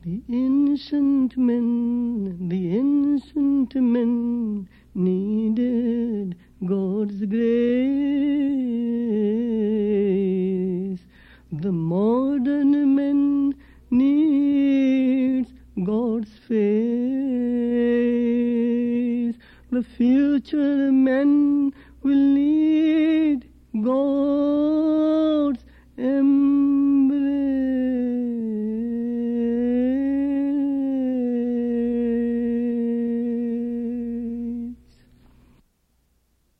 The ancient men needed God's grace. The modern men needs God's face. The future men will need God's embrace.